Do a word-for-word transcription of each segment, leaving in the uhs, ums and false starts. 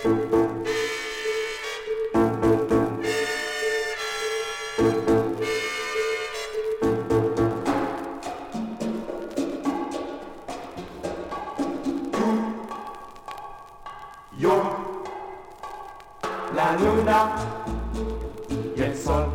La luna, y el sol.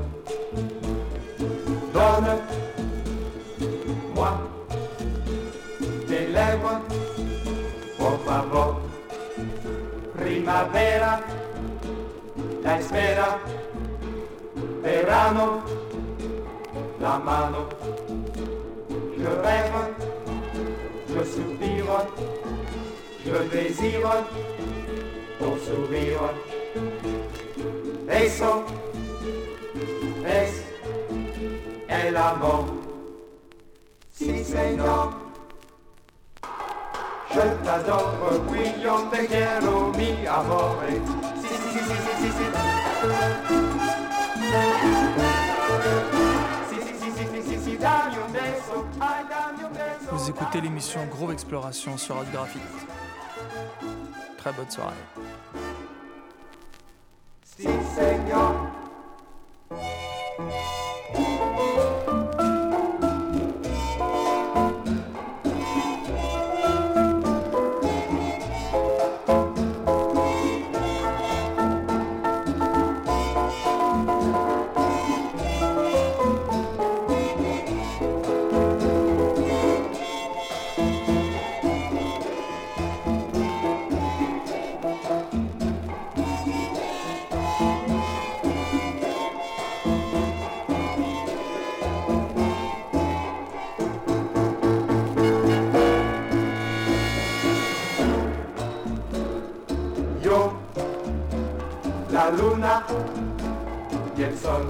Donne-moi tes lèvres, por favor. Primavera, la espera. Verano, la mano. Je rêve, je soupire, je désire ton sourire. Eso es el amor. Sí, señor. Je t'adore, oui, yo te quiero, mi amore. Sí, sí, sí, sí, sí, sí, sí. Sí, sí, sí, sí, sí, sí, sí, dame un beso, ay, dame un beso. Vous écoutez l'émission Groove Exploration sur Hot Graphite. Très bonne soirée. Sí, señor. La luna y el sol.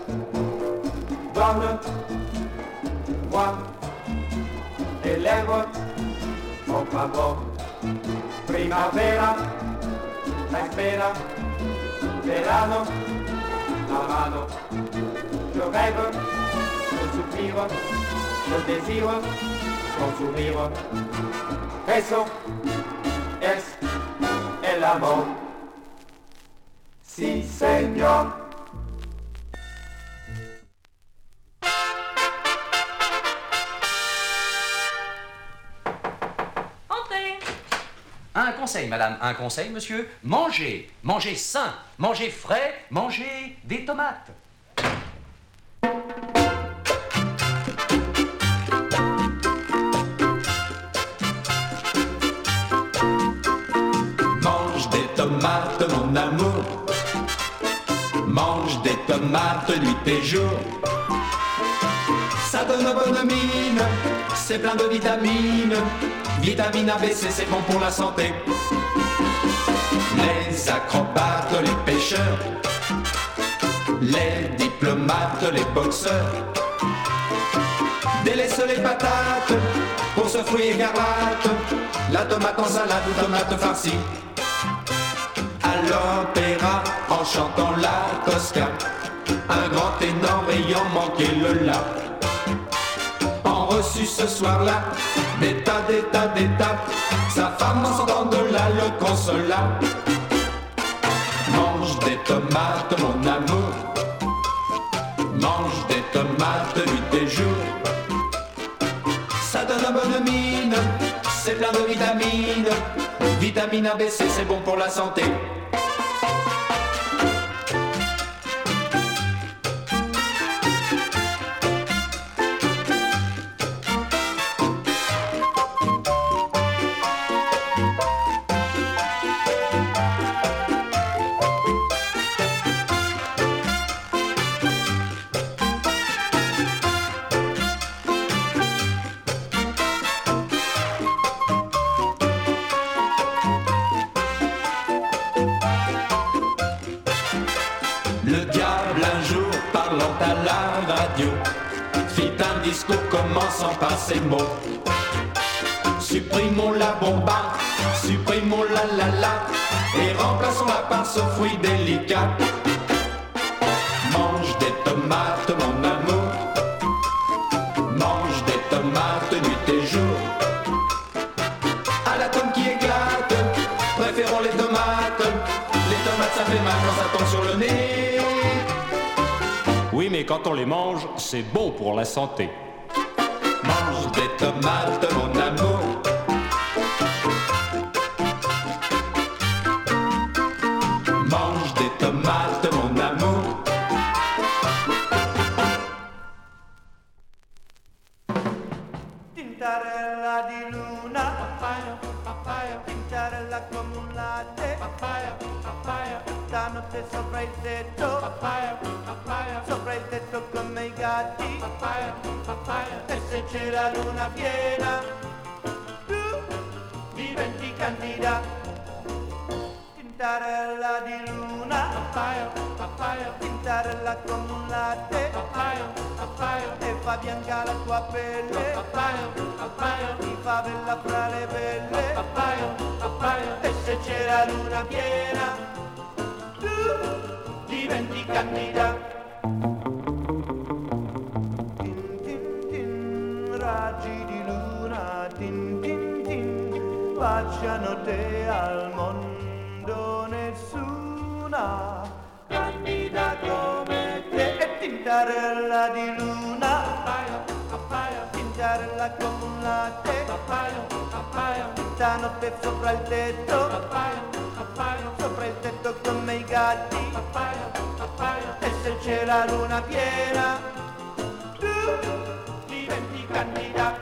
Donne-moi tes lèvres, por favor. Primavera, la espera. Verano, la mano. Je rêve, je soupire, je désire ton sourire. Eso es el amor. Sí, señor. Entrez. Un conseil, madame, un conseil, monsieur. Mangez, mangez sain, mangez frais, mangez des tomates. Mange des tomates, mon amour. Mange des tomates nuit et jour. Ça donne bonne mine, c'est plein de vitamines. Vitamine A, B, C, c'est bon pour la santé. Les acrobates, les pêcheurs, les diplomates, les boxeurs délaissent les patates pour ce fruit écarlate. La tomate en salade ou tomate farcie. À l'opéra, en chantant la Tosca, un grand énorme ayant manqué le la. En reçu ce soir-là, des tas, des tas, des tas, sa femme en sortant de là le consola. Mange des tomates, mon amour. Mange des tomates nuit et jour. Ça donne une bonne mine, c'est plein de vitamines. Vitamine A, B, C, c'est bon pour la santé. Le diable un jour parlant à la radio fit un discours commençant par ces mots. Supprimons la bomba, supprimons la la la, et remplaçons-la par ce fruit délicat. Mange des tomates, mon amour. Mange des tomates nuit et jour. À l'atome qui éclate, préférons les tomates. quand ça tombe sur le nez. Oui, mais quand on les mange, c'est bon pour la santé. Mange des tomates, mon amour. Mange des tomates, mon amour. Tintarella di luna, papaya, papaya, tintarella come un latte, papaya, papaya, stanotte sopra il tetto, papaya, papaya, sopra il tetto come i gatti, papaya, papaya, e se c'è la luna piena, tu diventi candida. Tintarella di luna, papaya, papaya, tintarella come un latte, papaya, papaya, e fa bianca la tua pelle, papaya, papaya, ti fa bella fra le belle, papaya, papaya, e se c'è la luna piena, tu diventi candida. Tin tin tin, raggi di luna, tin tin tin, baciano te al mondo, nessuna candida come te. E tintarella di luna, papaya, papaya, tintarella come un latte, papaya, papaya, stanotte sopra il tetto, papaya, papaya, sopra il tetto come i gatti, papaya, papaya, e se c'è la luna piena, tu diventi candida.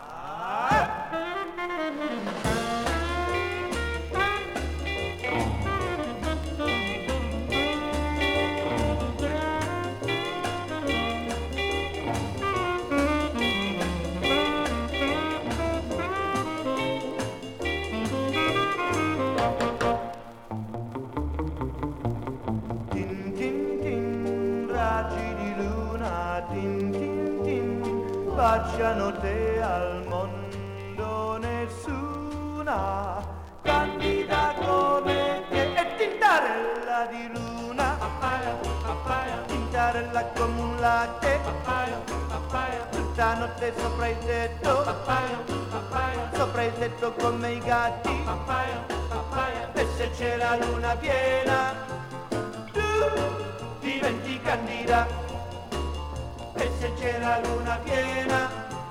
Tin tin tin, raggi di luna, tin tin tin, baciano te al mondo, nessuna candida come te. E tintarella di luna, papaya, papaya, tintarella come un latte, papaya, papaya, tutta notte sopra il tetto, papaya, papaya, sopra il tetto come i gatti, papaya, papaya, e se c'è la luna piena, tu diventi candida. E se c'è la luna piena,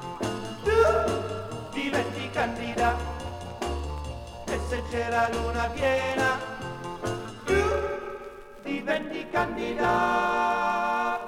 tu diventi candida. E se c'è la luna piena, tu diventi candida.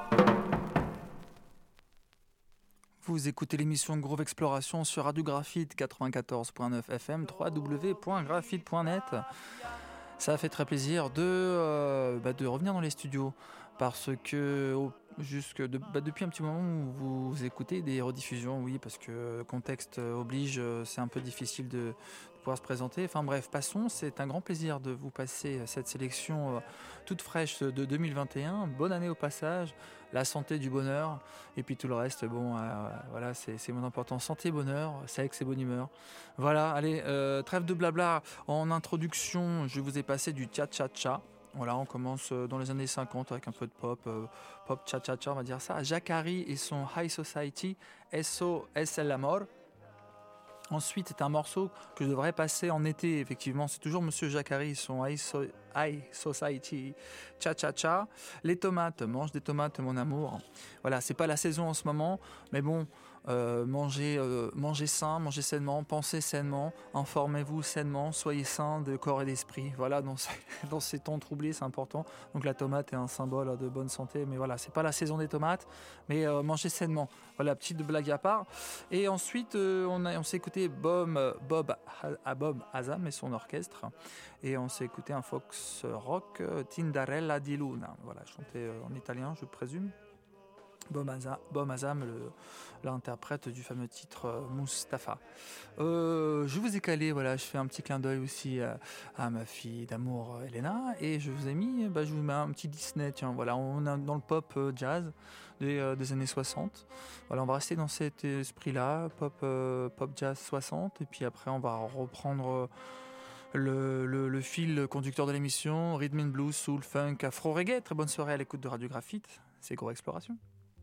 Vous écoutez l'émission Groove Exploration sur Radio Graphite quatre-vingt-quatorze point neuf F M, w w w point graphite point net. Ça a fait très plaisir de, euh, bah, de revenir dans les studios parce que oh, jusque de, bah, depuis un petit moment vous, vous écoutez des rediffusions, oui, parce que le contexte oblige, c'est un peu difficile de, de pouvoir se présenter. Enfin bref, passons, c'est un grand plaisir de vous passer cette sélection euh, toute fraîche de deux mille vingt et un. Bonne année au passage, la santé, du bonheur, et puis tout le reste, bon, euh, voilà, c'est, c'est mon important. Santé, bonheur, sexe et bonne humeur. Voilà, allez, euh, trêve de blabla. En introduction, je vous ai passé du cha-cha-cha. Voilà, on commence dans les années cinquante avec un peu de pop, euh, pop cha-cha-cha, on va dire ça. Jacques Harry et son High Society, S O S El Amor. Ensuite, c'est un morceau que je devrais passer en été, effectivement. C'est toujours Monsieur Jacques Harry, son High, so- High Society, cha-cha-cha. Les tomates, mange des tomates, mon amour. Voilà, c'est pas la saison en ce moment, mais bon, euh, mangez, euh, mangez sain, mangez sainement, pensez sainement, informez-vous sainement, soyez sains de corps et d'esprit. Voilà, dans ces, dans ces temps troublés, c'est important. Donc la tomate est un symbole de bonne santé, mais voilà, c'est pas la saison des tomates, mais euh, mangez sainement. Voilà, petite blague à part. Et ensuite, euh, on, a, on s'est écouté Bob, Bob, à Bob Hazam et son orchestre, et on s'est écouté un fox rock, Tintarella di Luna. Voilà, chanté en italien, je présume. Bob Hazam, Bob Hazam le, l'interprète du fameux titre euh, Mustapha. Euh, je vous ai calé, voilà, je fais un petit clin d'œil aussi à, à ma fille d'amour euh, Elena, et je vous ai mis, bah, je vous mets un petit Disney, tiens, voilà, on est dans le pop euh, jazz des, euh, des années soixante. Voilà, on va rester dans cet esprit-là, pop, euh, pop jazz soixante, et puis après on va reprendre euh, le, le, le fil conducteur de l'émission, rhythm and blues, soul, funk, afro reggae. Très bonne soirée à l'écoute de Radio Graphite, c'est Groove Exploration.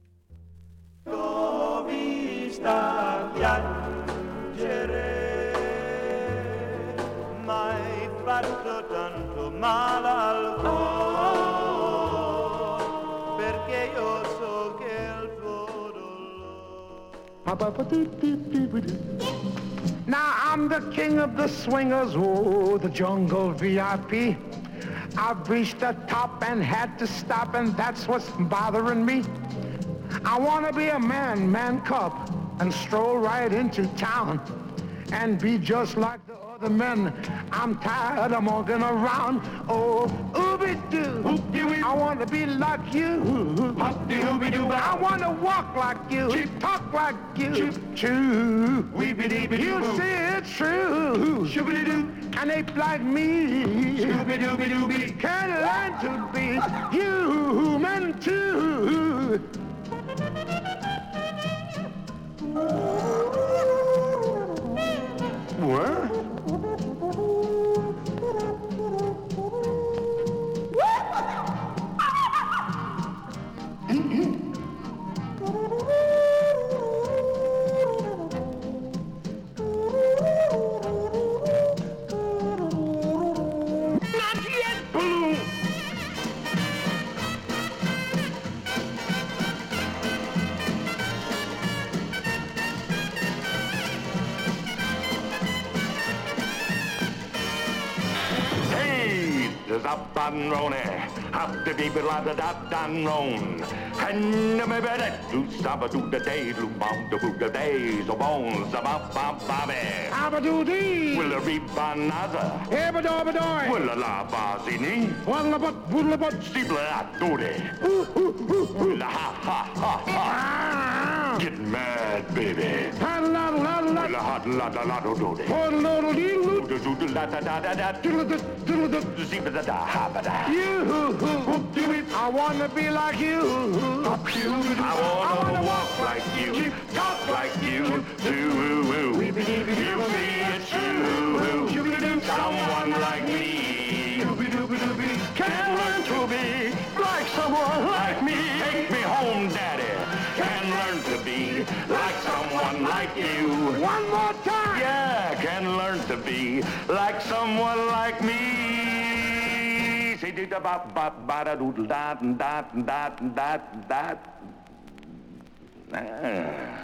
Ho vista piangere, m'hai fatto tanto male al cuore. Now I'm the king of the swingers, oh, the jungle V I P. I've reached the top and had to stop, and that's what's bothering me. I want to be a man, man cub, and stroll right into town and be just like the other men. I'm tired of walking around. Oh, ooby-doo. I want to be like you. I want to walk like you, talk like you. True. You see it's true. And ape like me can learn to be human too. What? Up and rone, up the people la da da dan ron. And me better do saba do the day, do bound the boot the days, the bones, the bop bop bobby. Abba do dee. Will a reap another? Ebba do ba doy. Will a la bazini? Waddle but woodle but Steeple a do de. Will a ha ha ha ha. Get mad, baby. Paddle laddle laddle Will a hot la da la do do de. Waddle laddle dee loo. Do do da da da da da. Diddle da diddle da. Zebra da da ha ba da. You, I wanna be like you. I wanna walk like you, talk like you, do. You see it's true. Someone like me can learn to be like someone like me. Take me home, Daddy. Can learn to be like someone like you. One more time. Yeah, can learn to be like someone like me. Say do da ba ba ba da doodle da da da da da. Ah.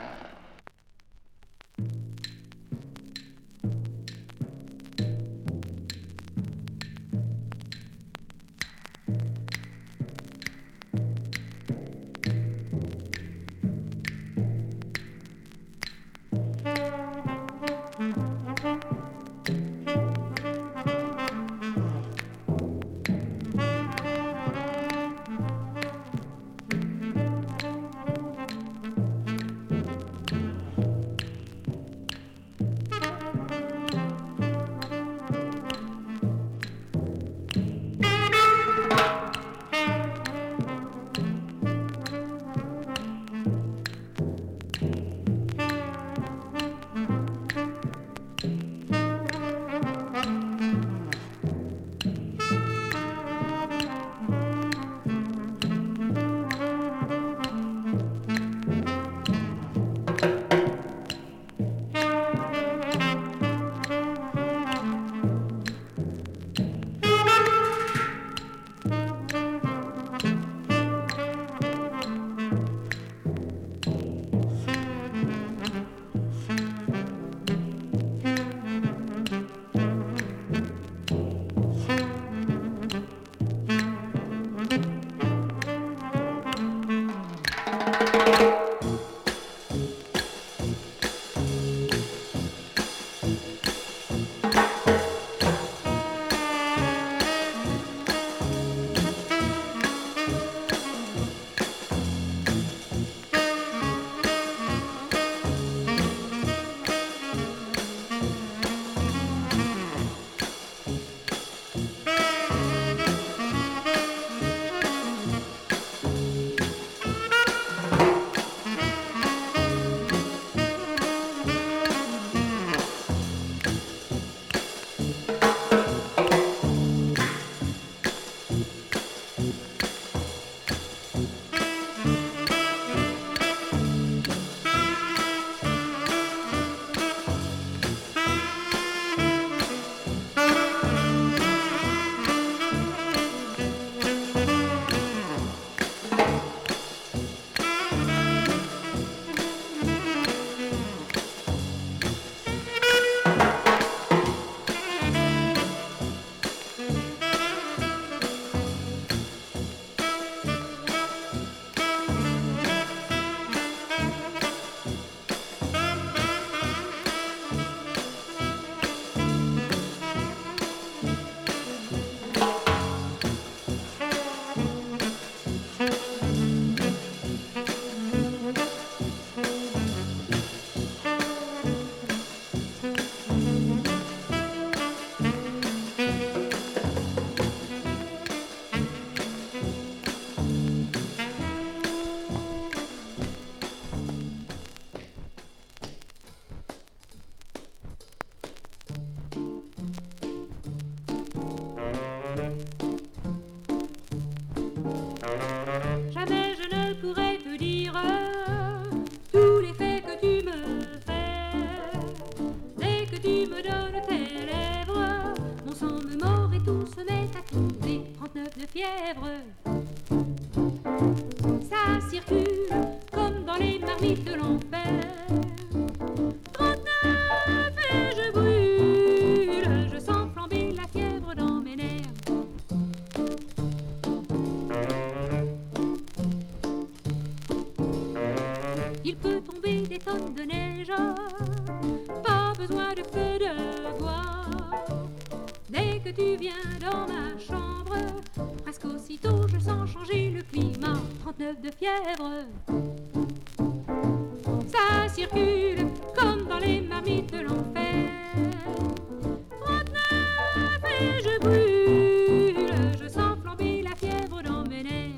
Jamais je ne pourrais te dire tous les faits que tu me fais. Dès que tu me donnes tes lèvres, mon sang me mord et tout se met à tourner. trente-neuf de fièvre, ça circule comme dans les marmites de l'enfer. trente-neuf et je brûle, je sens flamber la fièvre dans mes nerfs. Il peut tomber des tonnes de neige, pas besoin de feu de bois. Dès que tu viens dans ma chambre, presque aussitôt je sens changer le climat. trente-neuf de fièvre, ça circule comme dans les marmites de l'enfer. trente-neuf et je brûle, je sens flamber la fièvre dans mes nerfs.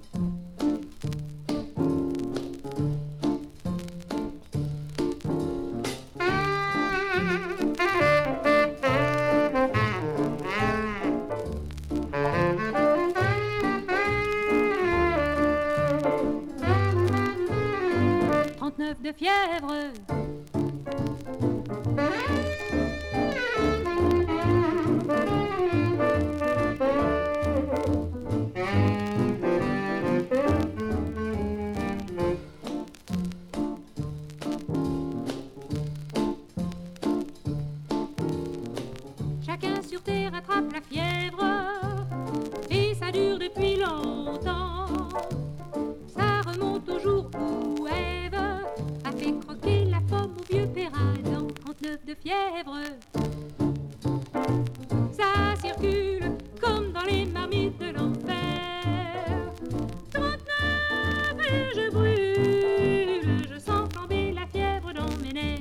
trente-neuf de fièvre. Chacun sur terre attrape la fièvre et ça dure depuis longtemps. Ça remonte au jour où Ève a fait croquer la pomme au vieux père Adam. trente-neuf de fièvre, ça circule comme dans les marmites de l'enfer. trente-neuf et je brûle, je sens flamber la fièvre dans mes nerfs.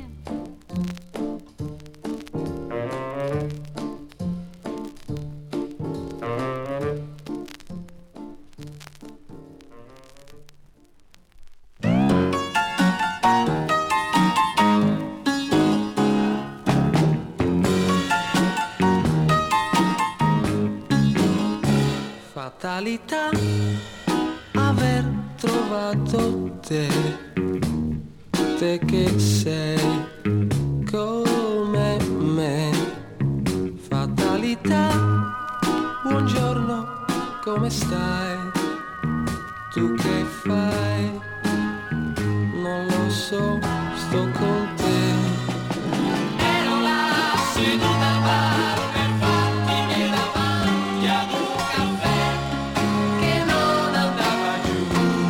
Fatalità aver trovato te, te che sei come me. Fatalità, buongiorno, come stai? Tu che fai? Non lo so, sto con te. Ero là seduta al bar per farti miei davanti ad un caffè che non andava giù.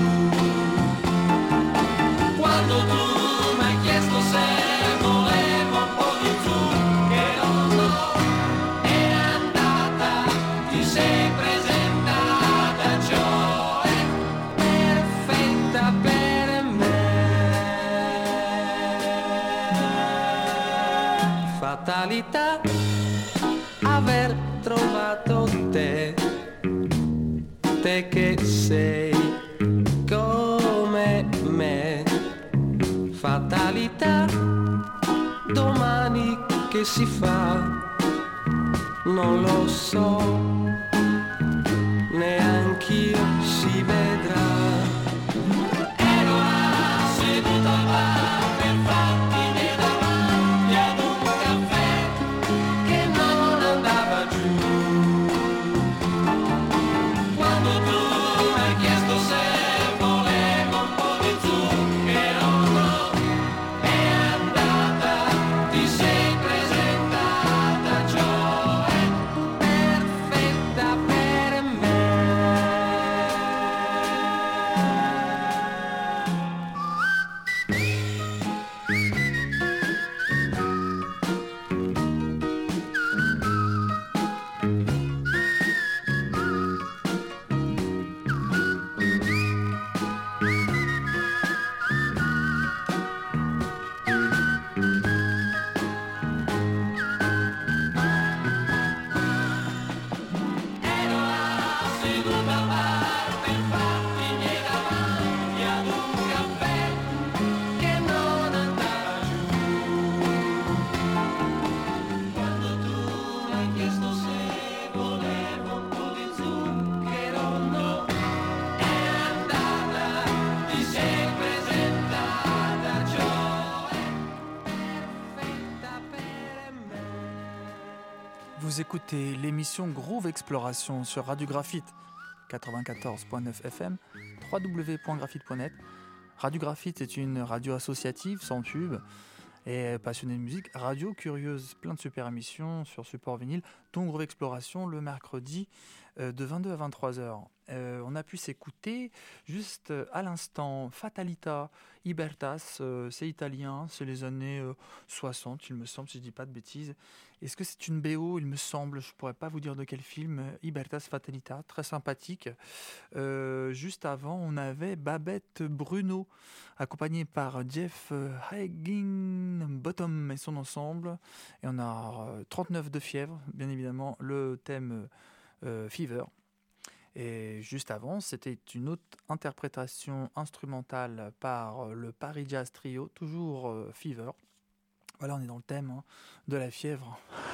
Quando tu mi hai chiesto se volevo un po' di zucchero, no, è andata, ti sei presentata, cioè perfetta per me. Fatalità aver trovato te, te che sei come me. Fatalità, domani che si fa, non lo so, neanch'io, si vedrà. Ero là seduto al bar per farti miei davanti ad un caffè che non andava giù. Quando tu mi hai chiesto se volevo un po' di zucchero, no, è andata, ti sei presentata, cioè perfetta per me. Vous écoutez l'émission Groove Exploration sur Radio Graphite quatre-vingt-quatorze point neuf F M, w w w point graphite point net. Radio Graphite est une radio associative sans pub et passionnée de musique, radio curieuse, plein de super émissions sur support vinyle, dont Groove Exploration le mercredi euh, de vingt-deux à vingt-trois heures. Euh, on a pu s'écouter juste euh, à l'instant Fatalita, Ibertas, euh, c'est italien, c'est les années euh, soixante, il me semble, si je ne dis pas de bêtises. Est-ce que c'est une B O? Il me semble, je ne pourrais pas vous dire de quel film. Ibertas Fatalita, très sympathique. Euh, juste avant, on avait Babette Bruno, accompagnée par Jeff Higginbottom et son ensemble. Et on a euh, trente-neuf de fièvre, bien évidemment, le thème euh, Fever. Et juste avant, c'était une autre interprétation instrumentale par le Paris Jazz Trio, toujours euh, Fever. Voilà, on est dans le thème hein, de la fièvre.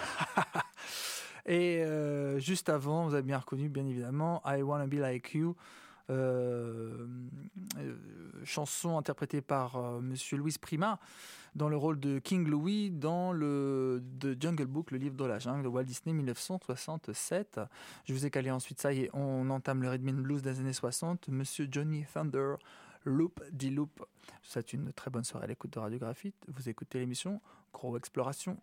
Et euh, juste avant, vous avez bien reconnu, bien évidemment, I Wanna Be Like You, euh, euh, chanson interprétée par euh, Monsieur Louis Prima, dans le rôle de King Louis, dans le de Jungle Book, le livre de la jungle de Walt Disney, dix-neuf cent soixante-sept. Je vous ai calé ensuite, ça y est, on entame le rhythm and blues des années soixante, Monsieur Johnny Thunder, Loop di Loop. C'est une très bonne soirée à l'écoute de Radio Graphite. Vous écoutez l'émission Groove Exploration.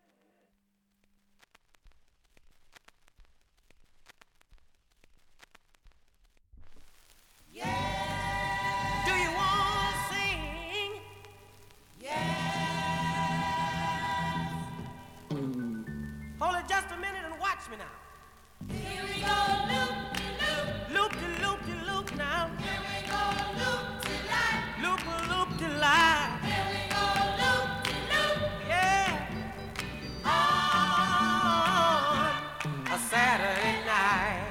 Yeah. Do you want to sing? Yeah. Hold it just a minute and watch me now. Here we go, loop de loop, loop de loop de loop now. Here we go, loop de light, loop de loop de light. Here we go, loop de loop, yeah. On a Saturday night,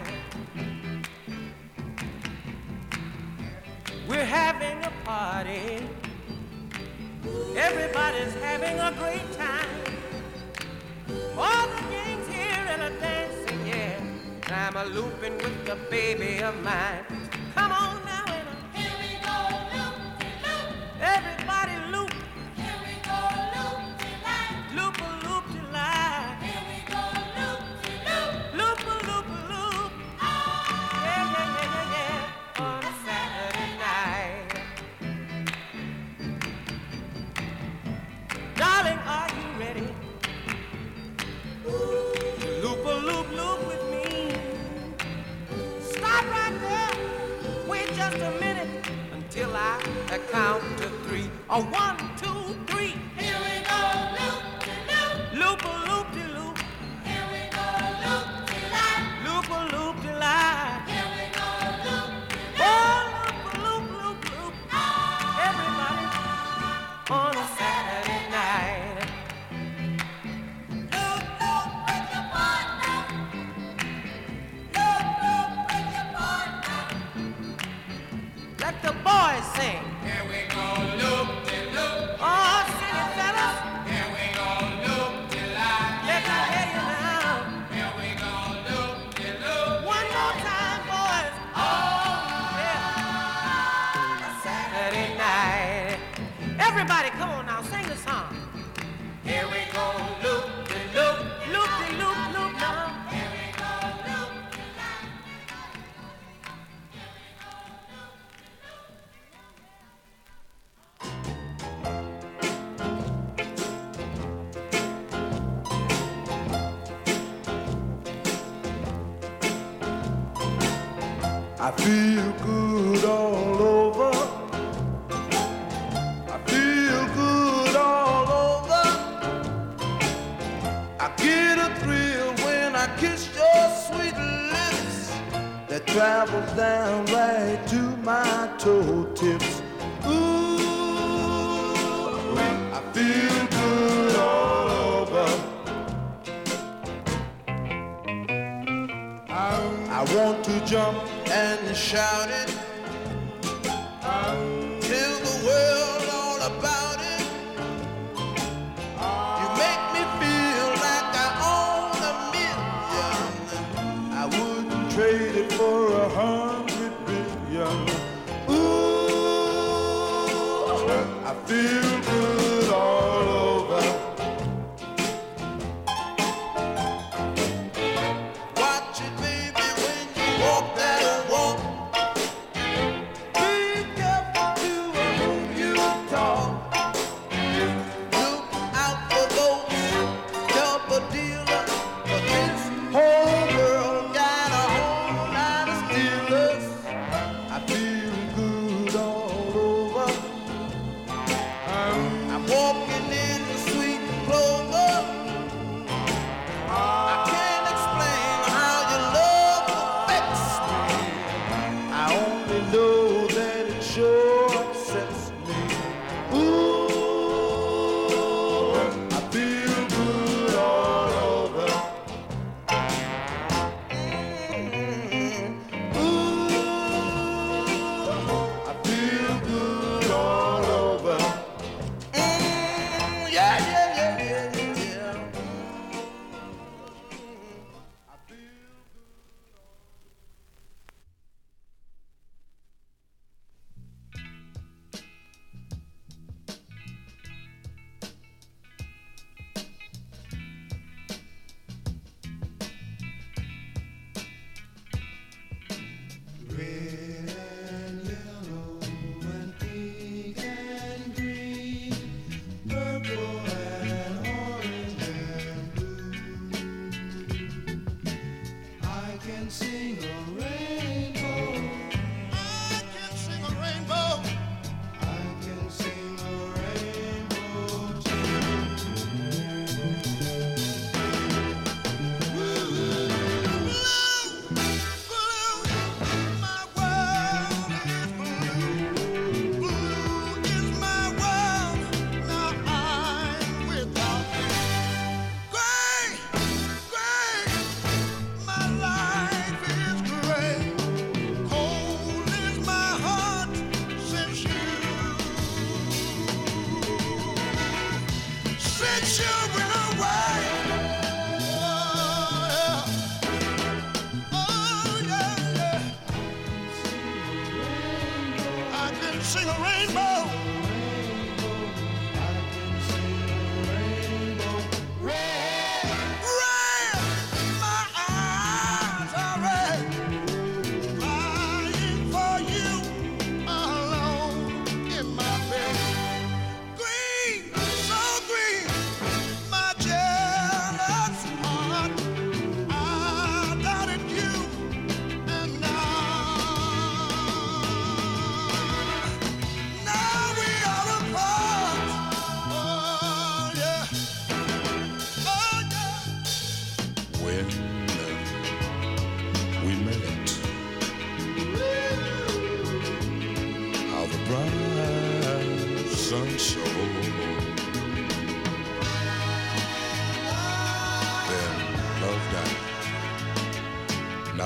we're having a party. Everybody's having a great time. All the gangs here and a dancing, yeah. And I'm a looping with the baby of mine. Come on now and a here we go, loop de loop. Everybody loop. Here we go, loop de light. Loop a loop de light. Here we go, loop de loop. Loop a loop a loop. Yeah, yeah, yeah, yeah, yeah. On a Saturday night. Darling, are you ready? Loop a loop loop with me. Stop right there. Wait just a minute until I count to three. A one, two, three. Here we go, loop de loop. Loop a loop de loop. Here we go, loop de light. Loop a loop de light. Here we go, loop de loop. Oh, loop a loop loop loop. Everybody on a Saturday night. Loop loop with your partner. Loop loop with your partner. Let the boys sing. Here we go, loop de loop. Oh, sing it, fellas. Here we go, loop de light. Let me hear you now. Here we go, loop de loop. One more time, boys. Oh, yeah. A Saturday night. Everybody, come on now, sing the song. Here we go, loop de loop, loop de loop, loop now. Here we go, loop de light. I feel good all over. I feel good all over. I get a thrill when I kiss your sweet lips that travels down right to my toe tips. Ooh, I feel good all over. I want to jump and shout it, tell the world all about it. You make me feel like I own a million. I wouldn't trade it for a hundred billion. Ooh, I feel good all over.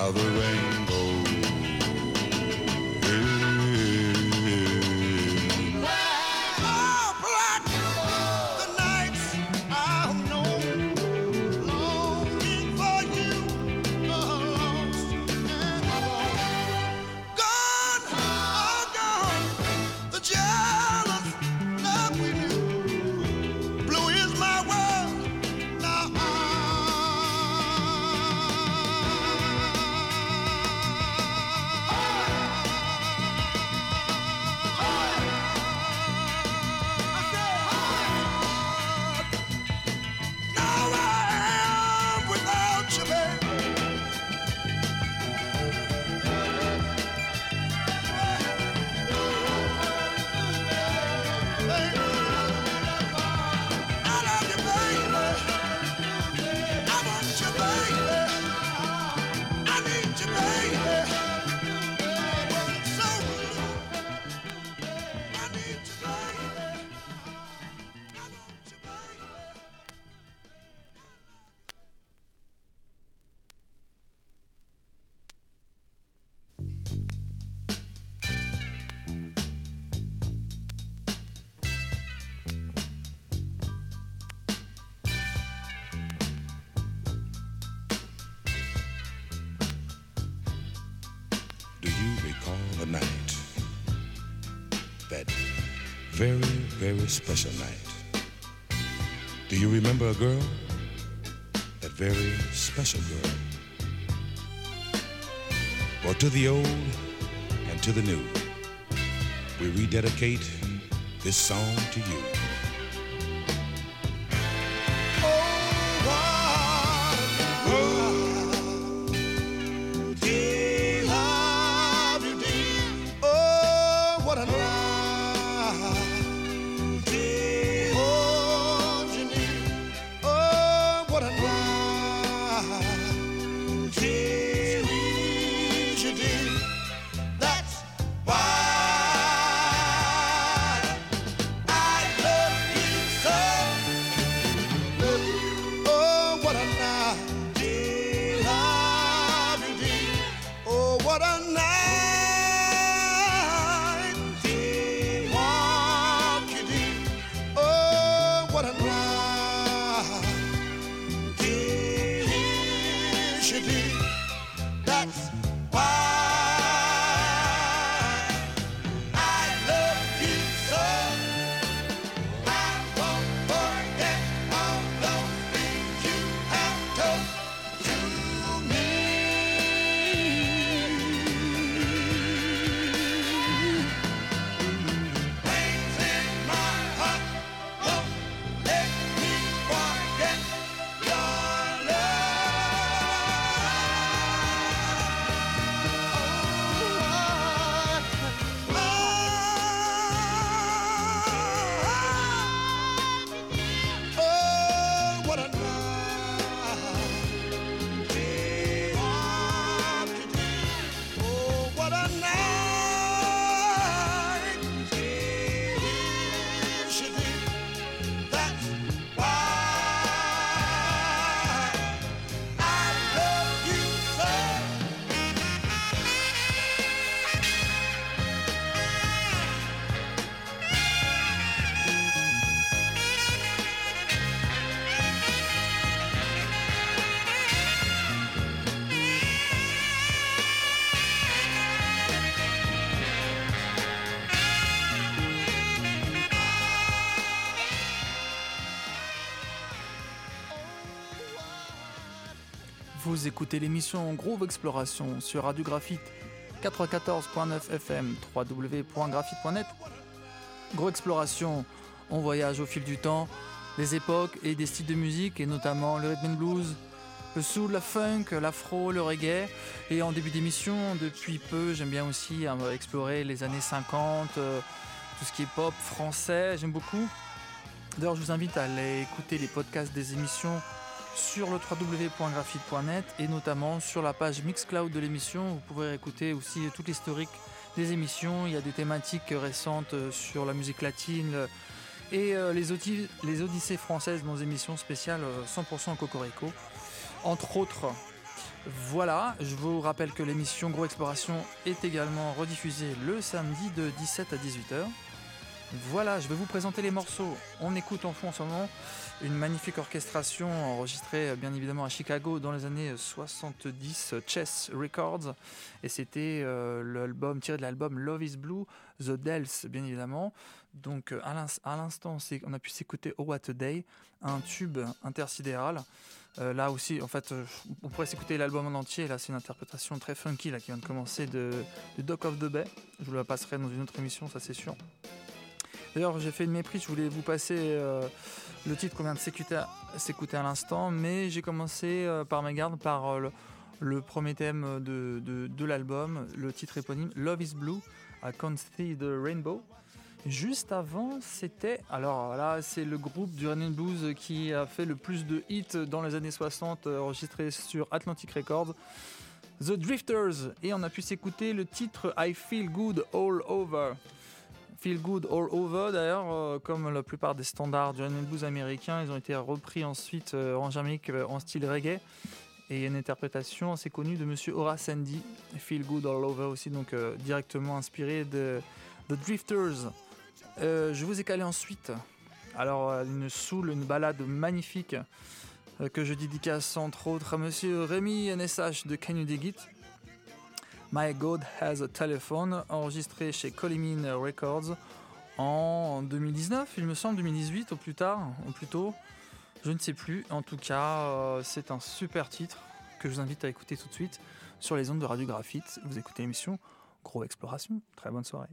how the rainbow the night, that very, very special night. Do you remember a girl? That very special girl. Well, to the old and to the new, we rededicate this song to you. Vous écoutez l'émission Groove Exploration sur Radio Graphite quatre-vingt-quatorze virgule neuf F M, w w w point graphite point net. Groove Exploration, on voyage au fil du temps, des époques et des styles de musique, et notamment le rhythm and blues, le soul, la funk, l'afro, le reggae. Et en début d'émission, depuis peu, j'aime bien aussi hein, explorer les années cinquante, euh, tout ce qui est pop français, j'aime beaucoup. D'ailleurs, je vous invite à aller écouter les podcasts des émissions sur le w w w point graphite point net et notamment sur la page Mixcloud de l'émission. Vous pourrez écouter aussi tout l'historique des émissions. Il y a des thématiques récentes sur la musique latine et les, audi- les Odyssées françaises, nos émissions spéciales cent pour cent Cocorico, entre autres. Voilà, je vous rappelle que l'émission Gros Exploration est également rediffusée le samedi de dix-sept à dix-huit heures. Voilà, je vais vous présenter les morceaux. On écoute en fond en ce moment une magnifique orchestration enregistrée bien évidemment à Chicago dans les années soixante-dix, Chess Records, et c'était euh, l'album tiré de l'album Love is Blue, The Dells bien évidemment. Donc à l'instant on a pu s'écouter Oh What a Day, un tube intersidéral. Euh, là aussi, en fait, euh, on pourrait s'écouter l'album en entier. Là, c'est une interprétation très funky là, qui vient de commencer de, de Dock of the Bay. Je vous la passerai dans une autre émission, ça c'est sûr. D'ailleurs, j'ai fait une méprise, je voulais vous passer euh, le titre qu'on vient de s'écouter à, s'écouter à l'instant, mais j'ai commencé euh, par mégarde par euh, le, le premier thème de, de, de l'album, le titre éponyme Love is Blue, I Can't See the Rainbow. Juste avant, c'était... Alors là, c'est le groupe du Rhythm and Blues qui a fait le plus de hits dans les années soixante, enregistré sur Atlantic Records, The Drifters. Et on a pu s'écouter le titre I Feel Good All Over. Feel Good All Over, d'ailleurs, euh, comme la plupart des standards du Rhythm and Blues américain, ils ont été repris ensuite euh, en Jamaïque euh, en style reggae. Et il y a une interprétation assez connue de Monsieur Horace Andy, Feel Good All Over aussi, donc euh, directement inspiré de The Drifters. Euh, je vous ai calé ensuite alors une soul, une balade magnifique euh, que je dédicace entre autres à Monsieur Rémi N S H de Can You Dig It, My God Has a Telephone, enregistré chez Coleman Records en deux mille dix-neuf, il me semble, deux mille dix-huit au plus tard, ou plus tôt, je ne sais plus. En tout cas, euh, c'est un super titre que je vous invite à écouter tout de suite sur les ondes de Radio Graphite. Vous écoutez l'émission Gros Exploration. Très bonne soirée.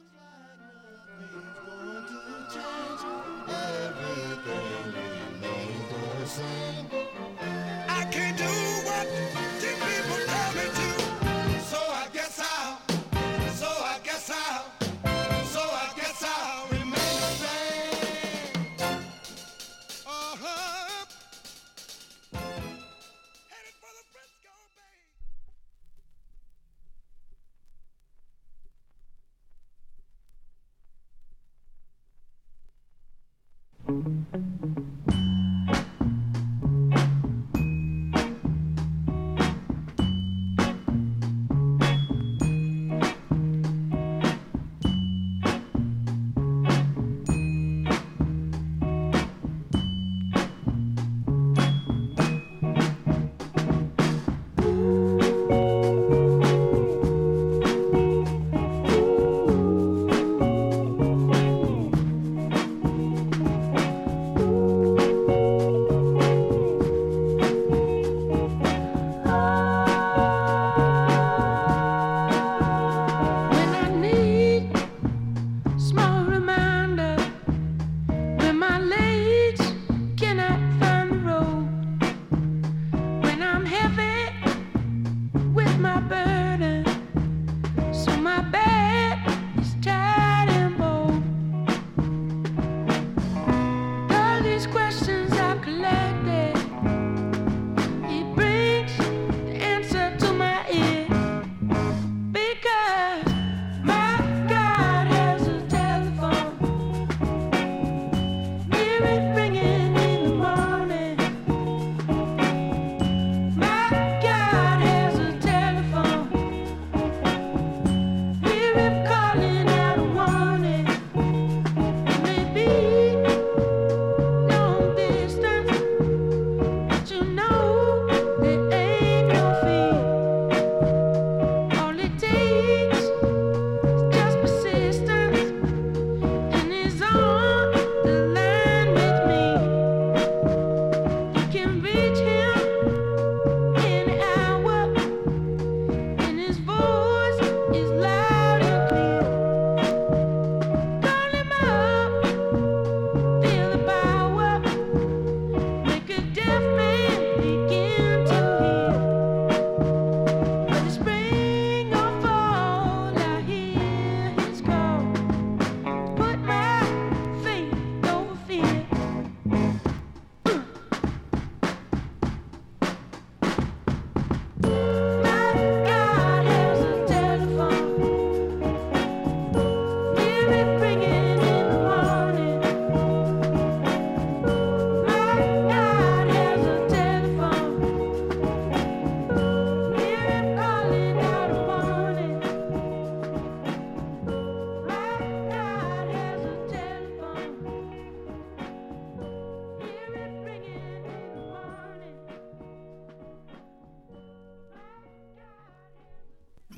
I can't do what the people tell me to, so I guess I'll, so I guess I'll, so I guess I'll remain the same. Uh-huh. Headed for the Frisco Bay.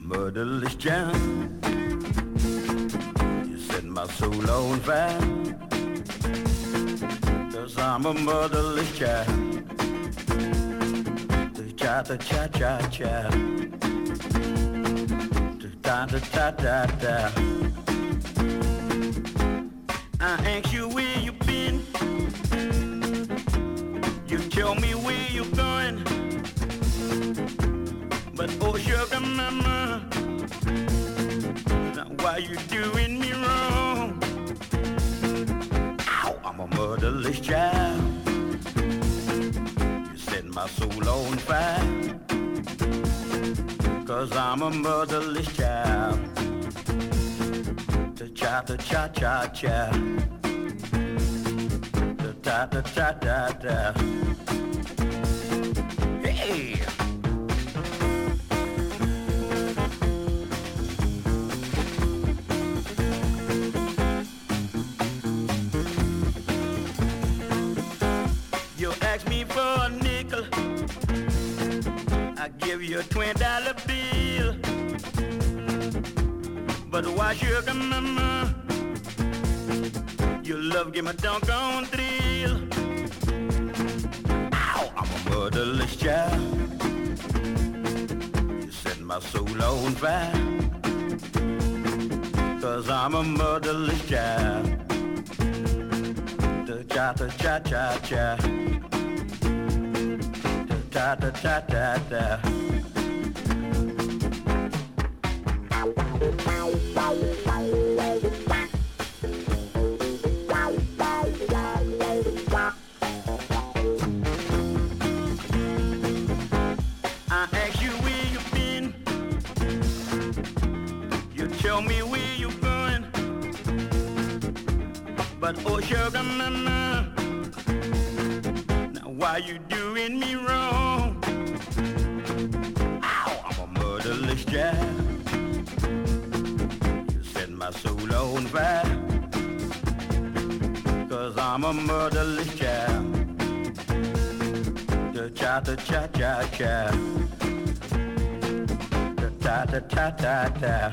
murderless jam. You set my soul on fire, 'cause I'm a murderless child. Cha cha cha cha cha, da da da da da. I ask you where you been, you tell me where you going, but oh sugar mama, now why you doing me wrong? Ow, I'm a murderless child. You set my soul on fire, 'cause I'm a motherless child. Cha cha cha cha cha, da da da da da. Hey. You ask me for a nickel, I give you a twenty dollar bill. But why sugar mama, your love give me doggone thrill. Ow, I'm a murderless child. You set my soul on fire, 'cause I'm a murderless child. Da cha cha cha cha, da da da da da. I ask you where you been, you tell me where you going, but oh sugar mama, now why you doing me wrong? Ow, I'm a murderless child. You set my soul on fire, 'cause I'm a murderless child. Cha cha cha cha cha, ta ta ta ta ta.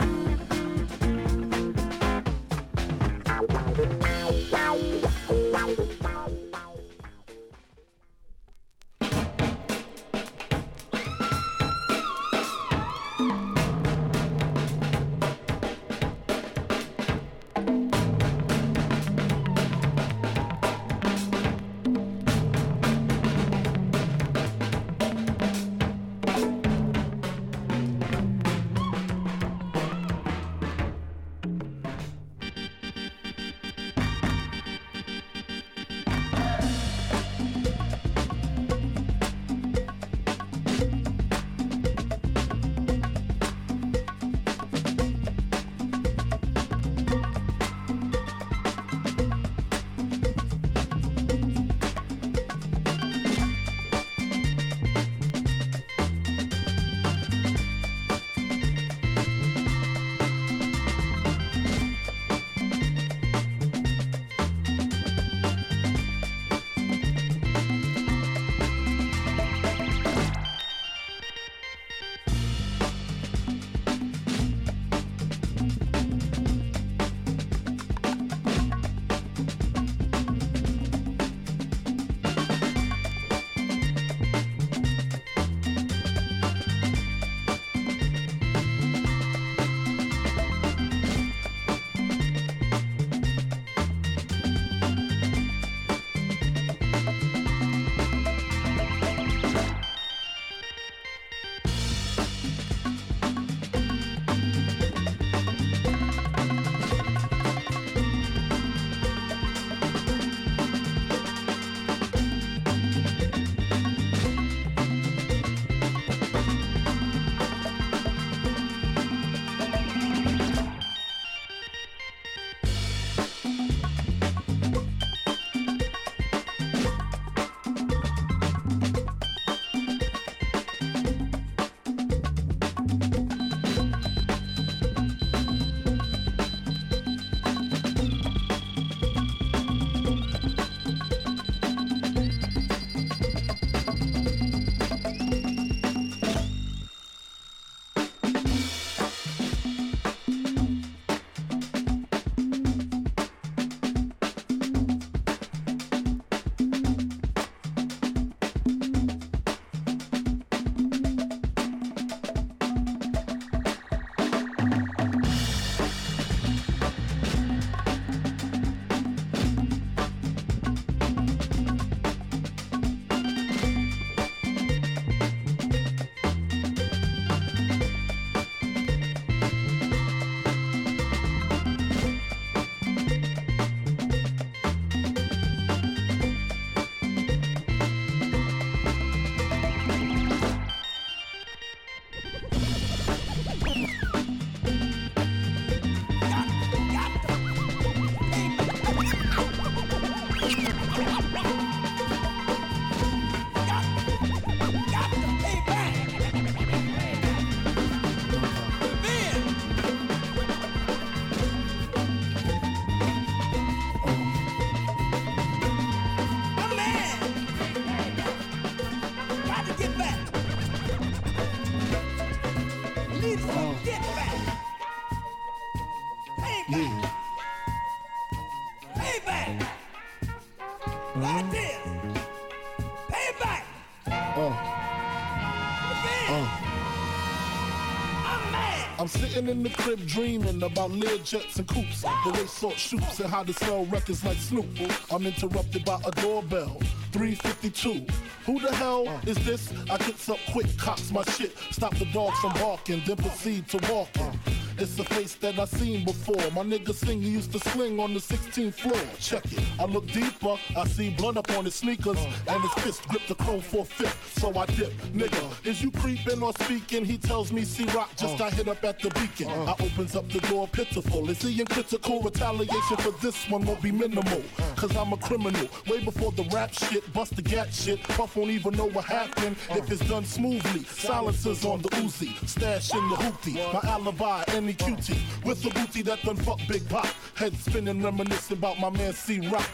I'm sitting in the crib dreaming about Learjets and coops, the way salt shoots and how to sell records like Snoop. I'm interrupted by a doorbell. three fifty-two. Who the hell is this? I gets up quick, cocks my shit, stop the dogs from barking, then proceed to walking. It's a face that I seen before. My nigga Singer used to sling on the sixteenth floor. Check it. I look deeper. I see blood up on his sneakers, and his fist gripped the chrome for a fifth. So I dip. Nigga, is you creeping or speaking? He tells me C-Rock just got hit up at the beacon. I opens up the door pitiful. Is he in critical? Retaliation for this one won't be minimal. Cause I'm a criminal. Way before the rap shit, bust the gat shit. Puff won't even know what happened if it's done smoothly. Silencers on the Uzi. Stash in the hoopty. My alibi and cutie with the booty that done fuck Big Pop. Head spinning, reminiscing about my man C-Rock.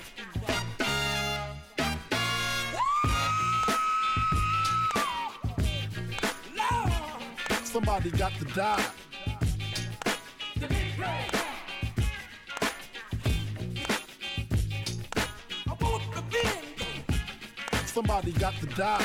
Somebody got to die. Somebody got to die.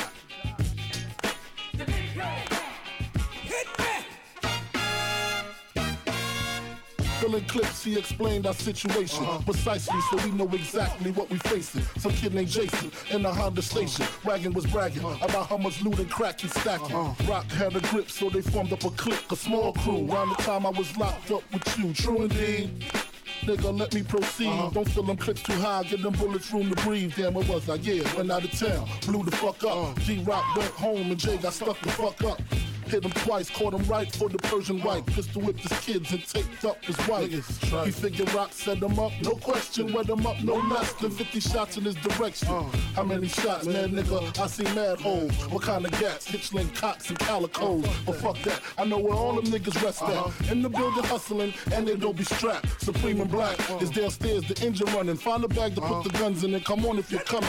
Filling clips, he explained our situation uh-huh. precisely, so we know exactly what we facing. Some kid named Jason in the Honda station. Wagon was bragging uh-huh. about how much loot and crack he's stacking. Uh-huh. Rock had a grip, so they formed up a clique, a small crew. Around the time I was locked up with you, true indeed. Nigga, let me proceed. Uh-huh. Don't fill them clips too high, get them bullets room to breathe. Damn, where was I? Yeah, went out of town, blew the fuck up. Uh-huh. G-Rock went home and Jay got stuck the fuck up. Hit him twice, caught him right for the Persian white. Pistol whipped his kids and taped up his wife. He figured Rock set him up, no question. Wet him up, no less than fifty shots in his direction. Uh, How many shots, man, nigga? I see mad holes. What kind of gats? Hitchling, cocks, and calicos. But fuck that, I know where all them niggas rest uh-huh. at. In the building hustling, and they don't be strapped. Supreme and Black uh, is downstairs, the engine running. Find a bag to uh-huh. put the guns in and come on if you're coming.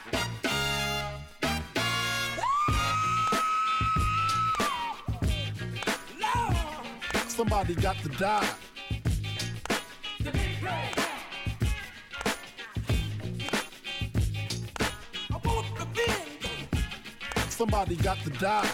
Somebody got to die. Somebody got to die.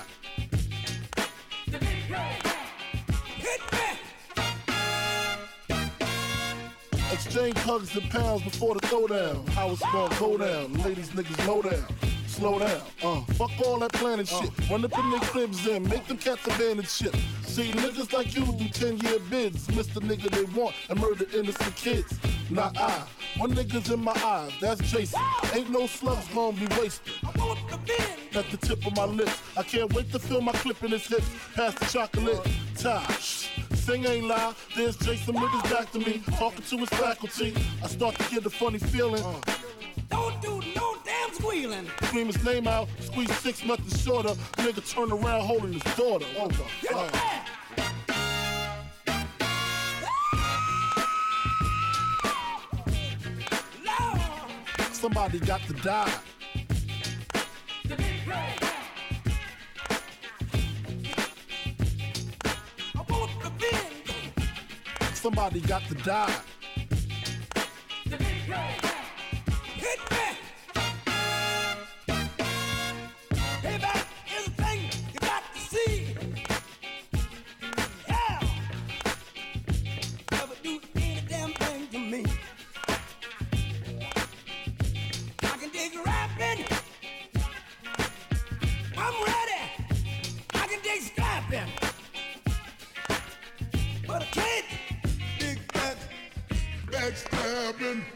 Exchange hugs and pounds before the throwdown. How it's gonna go down. Ladies, niggas, low down. Slow down. Uh, fuck all that planning uh, shit. Run up in their cribs in. Make them cats abandon shit. See, niggas like you do ten-year bids. Miss the nigga they want and murder innocent kids. Not I. One nigga's in my eyes. That's Jason. Ain't no slugs gonna be wasted. At the tip of my lips. I can't wait to feel my clip in his hips. Pass the chocolate. Tie. Sing ain't lie. There's Jason with his back to me. Talking to his faculty. I start to get a funny feeling. Uh, Don't do no damn squealing. Scream his name out, squeeze six nothing shorter. Nigga turn around holding his daughter. Oh the fuck. Somebody got to die. Somebody got to die. Payback is a thing you got to see. Yeah. Never do any damn thing to me. I can dig rapping. I'm ready. I can dig scrapping. But I can't dig that backstabbing.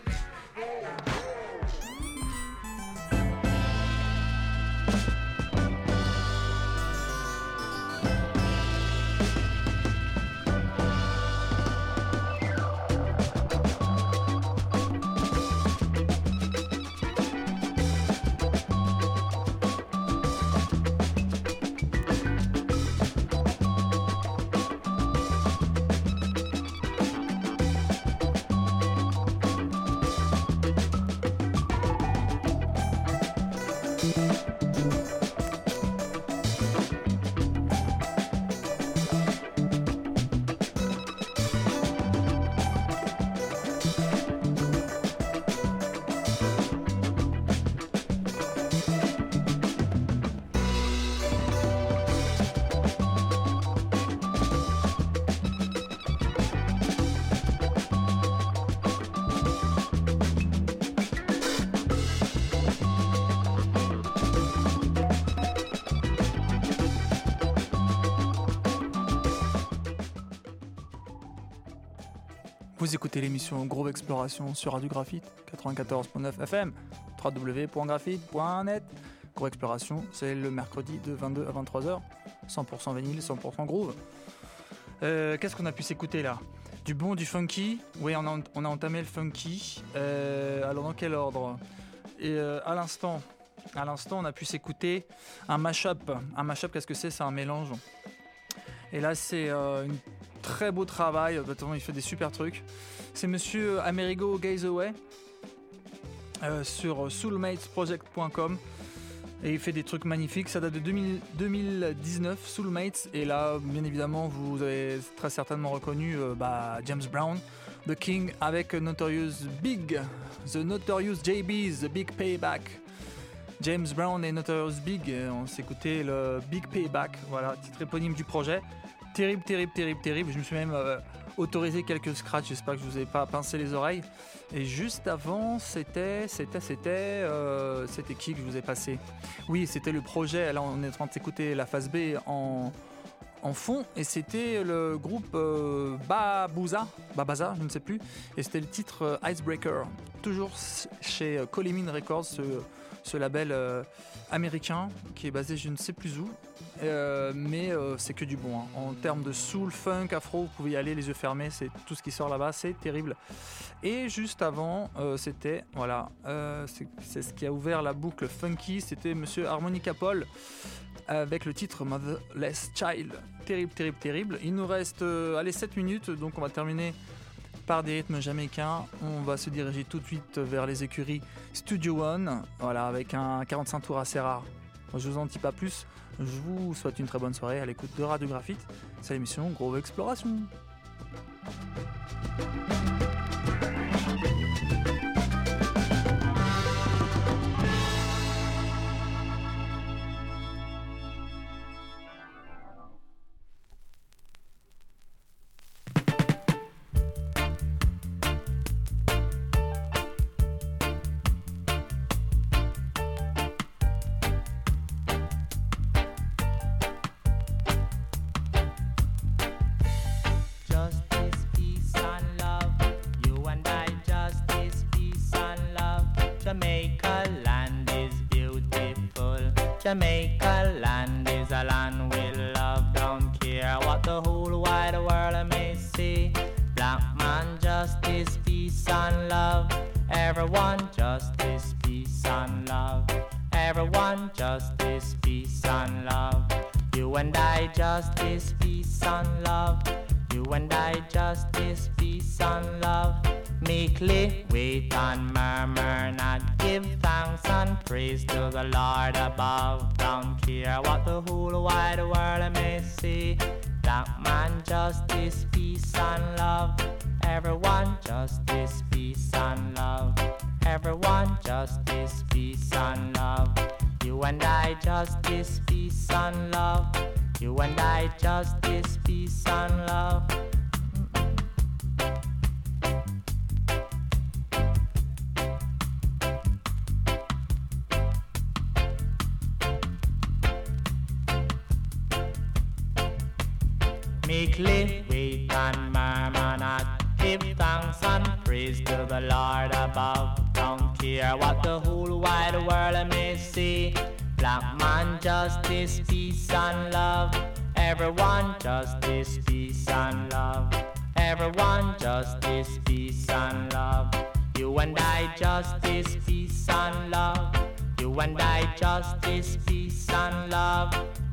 Vous écoutez l'émission Groove Exploration sur Radio Graphite quatre-vingt-quatorze point neuf F M, w w w point graphite point net. Groove Exploration, c'est le mercredi de vingt-deux à vingt-trois heures, cent pour cent vinyle, cent pour cent groove. Euh, qu'est-ce qu'on a pu s'écouter là? Du bon, du funky. Oui, on a, on a entamé le funky. Euh, alors dans quel ordre? Et euh, à l'instant, à l'instant, on a pu s'écouter un mashup. Un mashup, qu'est-ce que c'est? C'est un mélange. Et là, c'est euh, un très beau travail. Il fait des super trucs. C'est monsieur Amerigo Gazeaway euh, sur soulmates project point com. Et il fait des trucs magnifiques. Ça date de deux mille, deux mille dix-neuf, Soulmates. Et là, bien évidemment, vous avez très certainement reconnu euh, bah, James Brown, The King, avec Notorious Big, The Notorious J B's, The Big Payback. James Brown et Notorious Big, on s'est écouté le Big Payback, voilà, titre éponyme du projet. Terrible, terrible, terrible, terrible. Je me suis même euh, autorisé quelques scratchs. J'espère que je vous ai pas pincé les oreilles. Et juste avant, c'était, c'était, c'était, euh, c'était qui que je vous ai passé? Oui, c'était le projet. Là, on est en train de s'écouter la phase B en, en fond, et c'était le groupe euh, Babouza, Babaza, je ne sais plus. Et c'était le titre euh, Icebreaker, toujours chez euh, Coleman Records, ce, ce label euh, américain qui est basé je ne sais plus où. Euh, mais euh, c'est que du bon, hein. En termes de soul, funk, afro, vous pouvez y aller les yeux fermés, c'est tout ce qui sort là-bas, c'est terrible. Et juste avant, euh, c'était, voilà, euh, c'est, c'est ce qui a ouvert la boucle funky, c'était monsieur Harmonica Paul avec le titre Motherless Child. Terrible, terrible, terrible. Il nous reste euh, allez, sept minutes, donc on va terminer par des rythmes jamaïcains. On va se diriger tout de suite vers les écuries Studio One, voilà, avec un quarante-cinq tours assez rare. Je vous en dis pas plus. Je vous souhaite une très bonne soirée à l'écoute de Radio Graphite. C'est l'émission Groove Exploration. Jamaica land is a land we love, don't care what the whole wide world may say. Black man, justice, peace and love. Everyone, justice, peace and love. Everyone, justice, peace and love. You and I, justice, peace and love. You and I, justice, peace and love. Meekly wait and murmur not, give thanks and praise to the Lord above. Don't care what the whole wide world may say. Black man, justice, peace and love. Everyone, justice, peace and love. Everyone, justice, peace and love. You and I, justice, peace and love. You and I, justice, peace and love. Meekly wait and murmur not, give thanks and praise to the Lord above. Don't care what the whole wide world may say. Black man, justice, peace and love. Everyone, justice, peace and love. Everyone, justice, peace and love. You and I, justice, peace and love. You and I, justice, peace and love.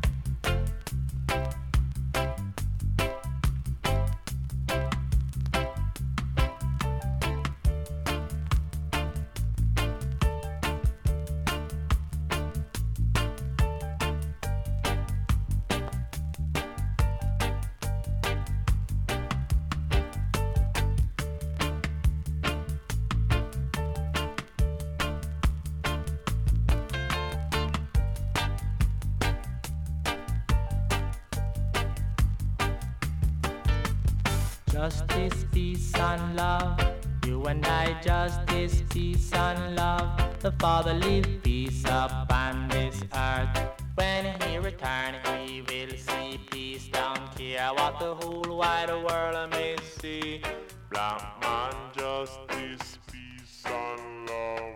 Justice, peace and love. You and I, justice, peace and love. The Father leave peace upon this earth. When he return, he will see peace. Don't care what the whole wide world may see. Black man justice, peace and love.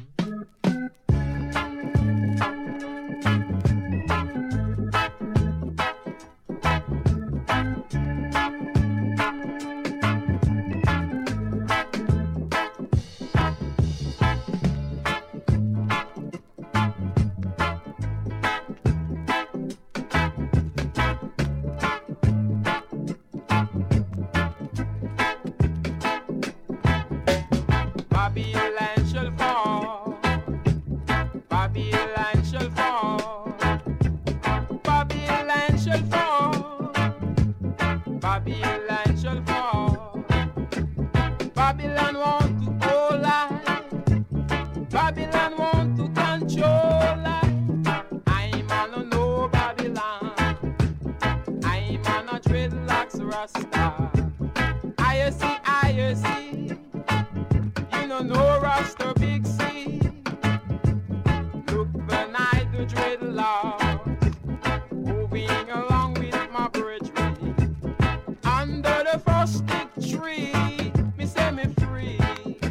Babylon shall fall. Babylon shall fall. Babylon shall fall. Babylon shall fall. Babylon want to hold life. Babylon want to control life. I'm on a no Babylon. I'm on a dreadlocks Rasta. I see, I see. No Rasta Big C. Look the night the dreadlocks moving along with my brethren under the first stick tree. Me say me free.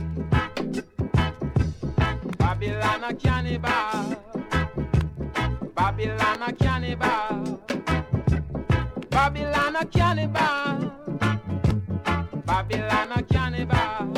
Babylon a cannibal. Babylon a cannibal. Babylon a cannibal. Babylon a cannibal.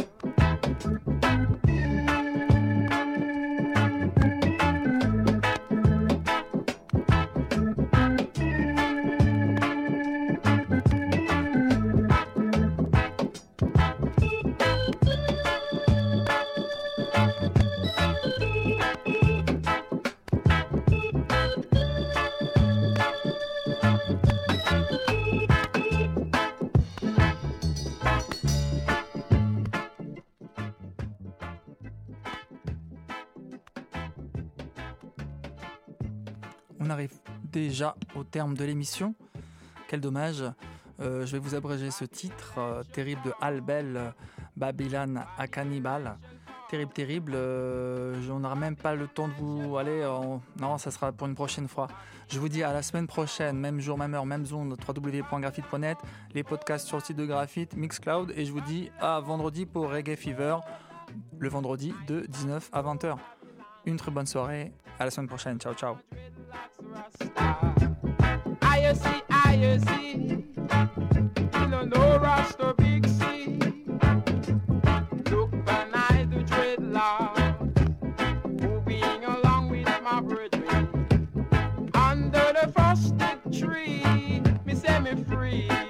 On arrive déjà au terme de l'émission. Quel dommage. Euh, je vais vous abréger ce titre euh, terrible de Al Bell, euh, Babylon à Cannibal. Terrible, terrible. Euh, on n'aura même pas le temps de vous aller. En... Non, ça sera pour une prochaine fois. Je vous dis à la semaine prochaine, même jour, même heure, même zone, w w w point graphite point net, les podcasts sur le site de Graphite, Mixcloud. Et je vous dis à vendredi pour Reggae Fever, le vendredi de dix-neuf à vingt heures. Une très bonne soirée. À la semaine prochaine. Ciao, ciao. I see, I see. You know, no Rasta Big C. Look behind the dreadlock, moving along with my brethren under the frosted tree. Me say me free.